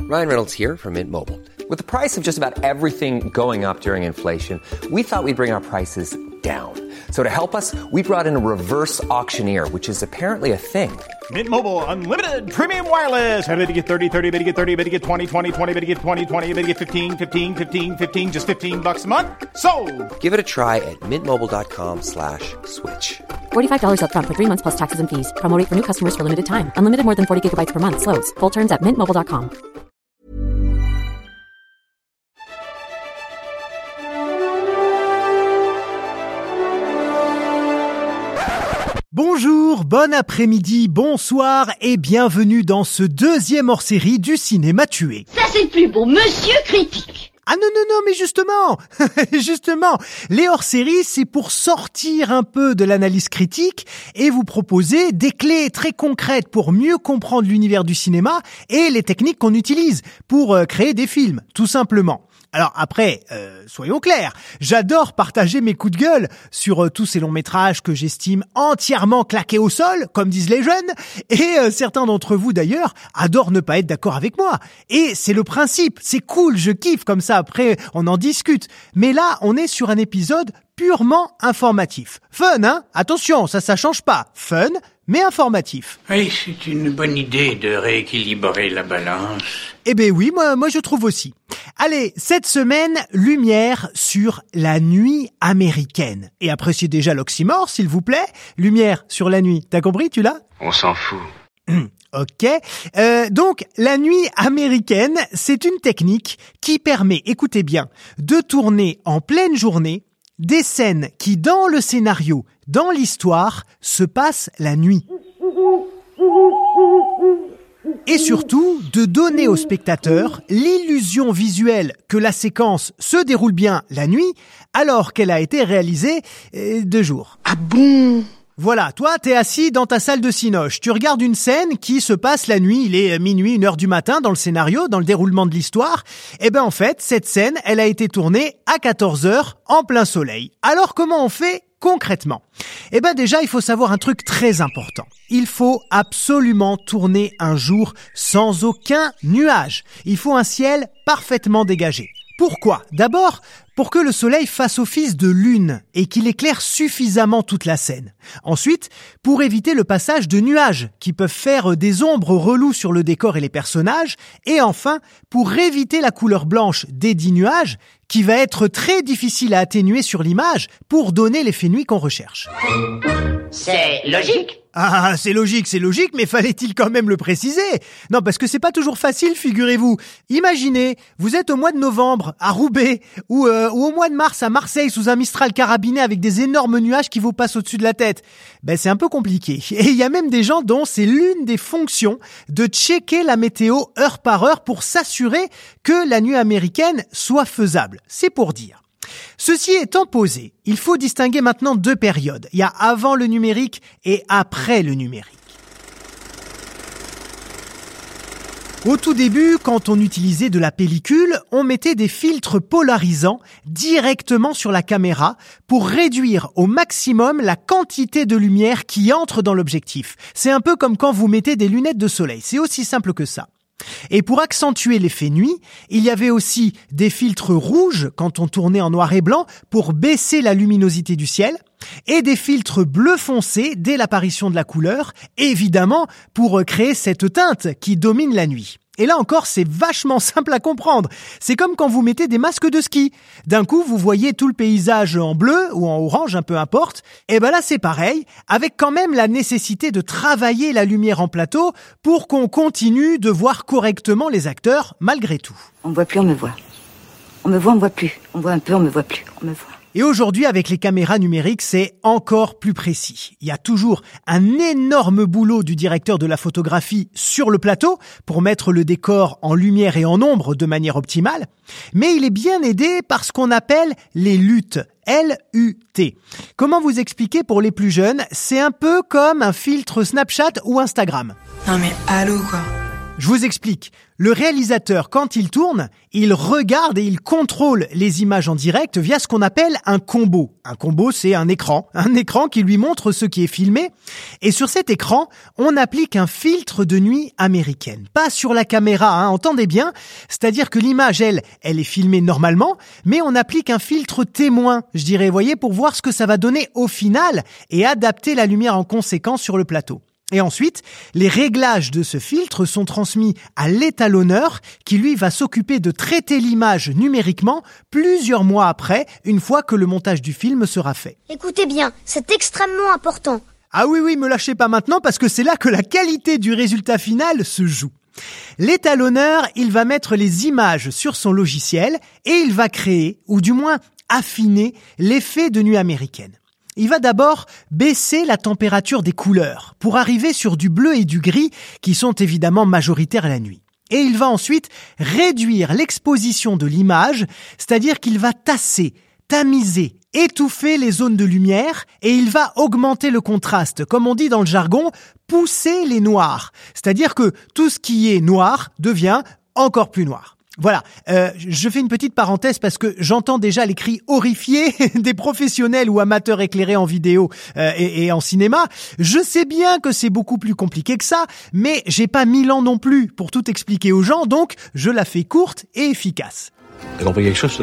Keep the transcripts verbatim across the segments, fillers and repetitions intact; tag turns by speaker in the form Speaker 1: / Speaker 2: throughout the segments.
Speaker 1: Ryan Reynolds here from Mint Mobile. With the price of just about everything going up during inflation, we thought we'd bring our prices down. So to help us, we brought in a reverse auctioneer, which is apparently a thing.
Speaker 2: Mint Mobile Unlimited Premium Wireless. How to get thirty, thirty, how to get thirty, how to get twenty, twenty, twenty, how to get twenty, twenty, how to get fifteen, fifteen, fifteen, fifteen, just fifteen bucks a month? Sold!
Speaker 1: Give it a try at mintmobile.com slash switch.
Speaker 3: forty-five dollars up front for three months plus taxes and fees. Promo rate for new customers for limited time. Unlimited more than forty gigabytes per month. Slows full terms at mint mobile dot com.
Speaker 4: Bonjour, bon après-midi, bonsoir et bienvenue dans ce deuxième hors-série du cinéma tué.
Speaker 5: Ça c'est le plus beau, Monsieur Critique.
Speaker 4: Ah non, non, non, mais justement, justement, les hors-séries, c'est pour sortir un peu de l'analyse critique et vous proposer des clés très concrètes pour mieux comprendre l'univers du cinéma et les techniques qu'on utilise pour euh, créer des films, tout simplement. Alors après, euh, soyons clairs, j'adore partager mes coups de gueule sur euh, tous ces longs métrages que j'estime entièrement claqués au sol, comme disent les jeunes, et euh, certains d'entre vous d'ailleurs adorent ne pas être d'accord avec moi. Et c'est le principe, c'est cool, je kiffe comme ça, après on en discute. Mais là, on est sur un épisode purement informatif. Fun, hein? Attention, ça, ça change pas. Fun, mais informatif.
Speaker 6: Oui, c'est une bonne idée de rééquilibrer la balance.
Speaker 4: Eh ben oui, moi, moi je trouve aussi. Allez, cette semaine, lumière sur la nuit américaine. Et appréciez déjà l'oxymore, s'il vous plaît. Lumière sur la nuit, t'as compris, tu l'as?
Speaker 6: On s'en fout.
Speaker 4: Ok. Euh, donc, la nuit américaine, c'est une technique qui permet, écoutez bien, de tourner en pleine journée des scènes qui, dans le scénario, dans l'histoire, se passent la nuit. Et surtout, de donner au spectateur l'illusion visuelle que la séquence se déroule bien la nuit, alors qu'elle a été réalisée euh, de jour.
Speaker 6: Ah bon ?
Speaker 4: Voilà, toi, t'es assis dans ta salle de cinoche. Tu regardes une scène qui se passe la nuit. Il est minuit, une heure du matin dans le scénario, dans le déroulement de l'histoire. Eh ben, en fait, cette scène, elle a été tournée à quatorze heures en plein soleil. Alors, comment on fait concrètement? Eh ben, déjà, il faut savoir un truc très important. Il faut absolument tourner un jour sans aucun nuage. Il faut un ciel parfaitement dégagé. Pourquoi? D'abord, pour que le soleil fasse office de lune et qu'il éclaire suffisamment toute la scène. Ensuite, pour éviter le passage de nuages qui peuvent faire des ombres reloues sur le décor et les personnages. Et enfin, pour éviter la couleur blanche des dix nuages qui va être très difficile à atténuer sur l'image pour donner l'effet nuit qu'on recherche.
Speaker 5: C'est logique.
Speaker 4: Ah, c'est logique, c'est logique, mais fallait-il quand même le préciser? Non, parce que c'est pas toujours facile, figurez-vous. Imaginez, vous êtes au mois de novembre à Roubaix ou, euh, ou au mois de mars à Marseille sous un Mistral carabiné avec des énormes nuages qui vous passent au-dessus de la tête. Ben, c'est un peu compliqué. Et il y a même des gens dont c'est l'une des fonctions de checker la météo heure par heure pour s'assurer que la nuit américaine soit faisable. C'est pour dire. Ceci étant posé, il faut distinguer maintenant deux périodes. Il y a avant le numérique et après le numérique. Au tout début, quand on utilisait de la pellicule, on mettait des filtres polarisants directement sur la caméra pour réduire au maximum la quantité de lumière qui entre dans l'objectif. C'est un peu comme quand vous mettez des lunettes de soleil. C'est aussi simple que ça. Et pour accentuer l'effet nuit, il y avait aussi des filtres rouges quand on tournait en noir et blanc pour baisser la luminosité du ciel et des filtres bleu foncé dès l'apparition de la couleur, évidemment pour créer cette teinte qui domine la nuit. Et là encore, c'est vachement simple à comprendre. C'est comme quand vous mettez des masques de ski. D'un coup, vous voyez tout le paysage en bleu ou en orange, un peu importe. Et ben là, c'est pareil, avec quand même la nécessité de travailler la lumière en plateau pour qu'on continue de voir correctement les acteurs malgré tout.
Speaker 7: On me voit plus, on me voit. On me voit, on me voit plus. On me voit un peu, on me voit plus. On me voit.
Speaker 4: Et aujourd'hui, avec les caméras numériques, c'est encore plus précis. Il y a toujours un énorme boulot du directeur de la photographie sur le plateau pour mettre le décor en lumière et en ombre de manière optimale. Mais il est bien aidé par ce qu'on appelle les luttes. L U T. Comment vous expliquer pour les plus jeunes? C'est un peu comme un filtre Snapchat ou Instagram.
Speaker 8: Non mais allô quoi.
Speaker 4: Je vous explique. Le réalisateur, quand il tourne, il regarde et il contrôle les images en direct via ce qu'on appelle un combo. Un combo, c'est un écran. Un écran qui lui montre ce qui est filmé. Et sur cet écran, on applique un filtre de nuit américaine. Pas sur la caméra, hein, entendez bien. C'est-à-dire que l'image, elle, elle est filmée normalement, mais on applique un filtre témoin, je dirais, voyez, pour voir ce que ça va donner au final et adapter la lumière en conséquence sur le plateau. Et ensuite, les réglages de ce filtre sont transmis à l'étalonneur qui, lui, va s'occuper de traiter l'image numériquement plusieurs mois après, une fois que le montage du film sera fait.
Speaker 8: Écoutez bien, c'est extrêmement important.
Speaker 4: Ah oui, oui, me lâchez pas maintenant parce que c'est là que la qualité du résultat final se joue. L'étalonneur, il va mettre les images sur son logiciel et il va créer, ou du moins affiner, l'effet de nuit américaine. Il va d'abord baisser la température des couleurs pour arriver sur du bleu et du gris qui sont évidemment majoritaires la nuit. Et il va ensuite réduire l'exposition de l'image, c'est-à-dire qu'il va tasser, tamiser, étouffer les zones de lumière et il va augmenter le contraste, comme on dit dans le jargon, pousser les noirs. C'est-à-dire que tout ce qui est noir devient encore plus noir. Voilà, euh, je fais une petite parenthèse parce que j'entends déjà les cris horrifiés des professionnels ou amateurs éclairés en vidéo euh, et, et en cinéma. Je sais bien que c'est beaucoup plus compliqué que ça, mais j'ai pas mille ans non plus pour tout expliquer aux gens, donc je la fais courte et efficace.
Speaker 9: T'as compris quelque chose, là?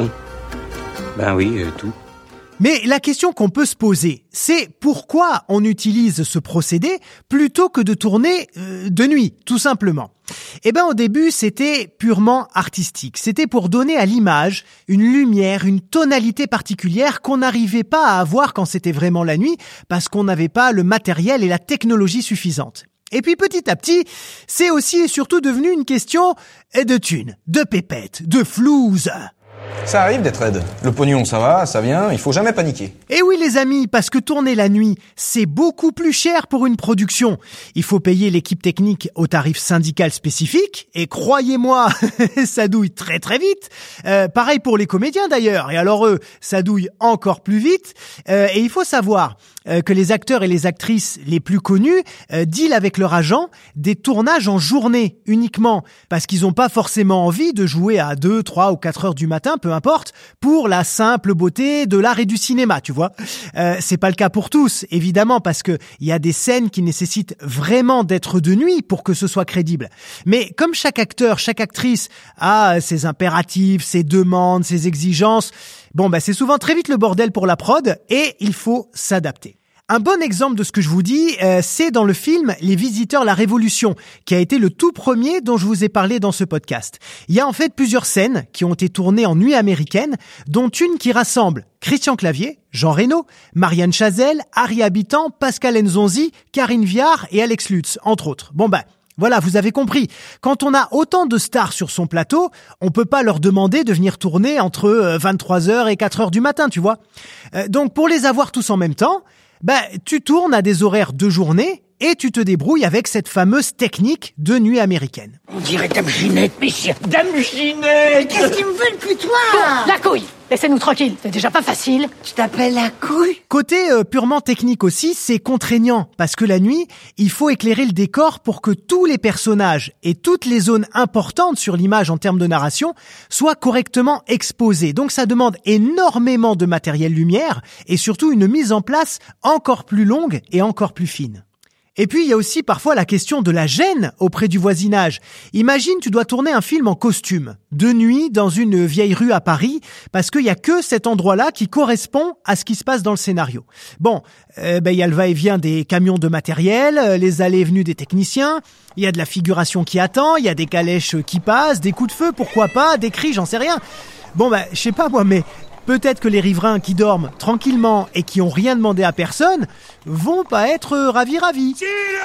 Speaker 6: Ben oui, euh, tout.
Speaker 4: Mais la question qu'on peut se poser, c'est pourquoi on utilise ce procédé plutôt que de tourner euh, de nuit, tout simplement. Eh ben, au début, c'était purement artistique. C'était pour donner à l'image une lumière, une tonalité particulière qu'on n'arrivait pas à avoir quand c'était vraiment la nuit, parce qu'on n'avait pas le matériel et la technologie suffisante. Et puis petit à petit, c'est aussi et surtout devenu une question de thunes, de pépettes, de flouze.
Speaker 10: Ça arrive d'être raide. Le pognon, ça va, ça vient, il faut jamais paniquer.
Speaker 4: Et oui les amis, parce que tourner la nuit, c'est beaucoup plus cher pour une production. Il faut payer l'équipe technique au tarif syndical spécifique, et croyez-moi, ça douille très très vite. Euh, pareil pour les comédiens d'ailleurs, et alors eux, ça douille encore plus vite. Euh, et il faut savoir euh, que les acteurs et les actrices les plus connus euh, dealent avec leur agent des tournages en journée uniquement, parce qu'ils n'ont pas forcément envie de jouer à deux, trois ou quatre heures du matin, peu importe, pour la simple beauté de l'art et du cinéma, tu vois. Euh, c'est pas le cas pour tous, évidemment, parce que il y a des scènes qui nécessitent vraiment d'être de nuit pour que ce soit crédible. Mais comme chaque acteur, chaque actrice a ses impératifs, ses demandes, ses exigences, bon, bah, c'est souvent très vite le bordel pour la prod et il faut s'adapter. Un bon exemple de ce que je vous dis, euh, c'est dans le film Les Visiteurs la Révolution, qui a été le tout premier dont je vous ai parlé dans ce podcast. Il y a en fait plusieurs scènes qui ont été tournées en nuit américaine, dont une qui rassemble Christian Clavier, Jean Reno, Marianne Chazelle, Harry Habitant, Pascal Nzonzi, Karine Viard et Alex Lutz, entre autres. Bon ben, voilà, vous avez compris. Quand on a autant de stars sur son plateau, on peut pas leur demander de venir tourner entre vingt-trois heures et quatre heures du matin, tu vois. Euh, donc pour les avoir tous en même temps, ben, tu tournes à des horaires de journée et tu te débrouilles avec cette fameuse technique de nuit américaine.
Speaker 5: On dirait Dame Ginette, messieurs. Dame Ginette! Qu'est-ce qu'ils me veulent plus toi?
Speaker 11: La couille! Laissez-nous tranquilles, c'est déjà pas facile.
Speaker 5: Tu t'appelles la couille?
Speaker 4: Côté euh, purement technique aussi, c'est contraignant, parce que la nuit, il faut éclairer le décor pour que tous les personnages et toutes les zones importantes sur l'image en termes de narration soient correctement exposées. Donc ça demande énormément de matériel lumière et surtout une mise en place encore plus longue et encore plus fine. Et puis, il y a aussi parfois la question de la gêne auprès du voisinage. Imagine, tu dois tourner un film en costume, de nuit, dans une vieille rue à Paris, parce qu'il y a que cet endroit-là qui correspond à ce qui se passe dans le scénario. Bon, euh, ben, il y a le va-et-vient des camions de matériel, les allées et venues des techniciens, il y a de la figuration qui attend, il y a des calèches qui passent, des coups de feu, pourquoi pas, des cris, j'en sais rien. Bon, ben, je sais pas moi, mais peut-être que les riverains qui dorment tranquillement et qui ont rien demandé à personne vont pas être ravis ravis.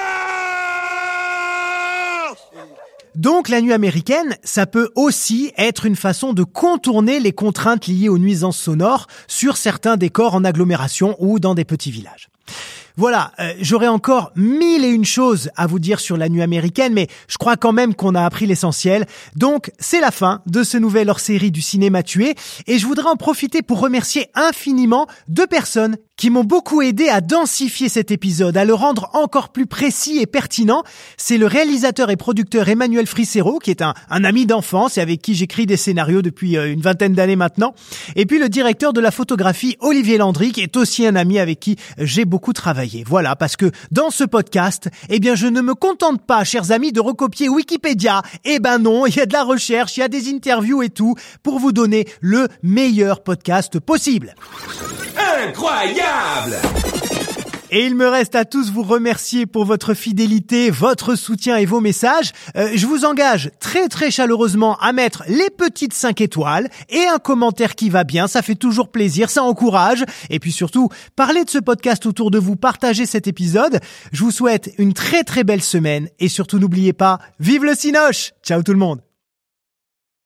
Speaker 4: Donc la nuit américaine, ça peut aussi être une façon de contourner les contraintes liées aux nuisances sonores sur certains décors en agglomération ou dans des petits villages. Voilà, euh, j'aurais encore mille et une choses à vous dire sur la nuit américaine, mais je crois quand même qu'on a appris l'essentiel. Donc, c'est la fin de ce nouvel hors-série du cinéma tué, et je voudrais en profiter pour remercier infiniment deux personnes qui m'ont beaucoup aidé à densifier cet épisode, à le rendre encore plus précis et pertinent. C'est le réalisateur et producteur Emmanuel Fricero, qui est un, un ami d'enfance et avec qui j'écris des scénarios depuis euh, une vingtaine d'années maintenant. Et puis le directeur de la photographie Olivier Landry, qui est aussi un ami avec qui j'ai beaucoup travaillé. Voilà, parce que dans ce podcast, eh bien, je ne me contente pas, chers amis, de recopier Wikipédia. Eh ben non, il y a de la recherche, il y a des interviews et tout, pour vous donner le meilleur podcast possible.
Speaker 9: Incroyable!
Speaker 4: Et il me reste à tous vous remercier pour votre fidélité, votre soutien et vos messages. Euh, je vous engage très très chaleureusement à mettre les petites cinq étoiles et un commentaire qui va bien. Ça fait toujours plaisir, ça encourage. Et puis surtout, parlez de ce podcast autour de vous, partagez cet épisode. Je vous souhaite une très très belle semaine et surtout n'oubliez pas, vive le Cinoche! Ciao tout le monde!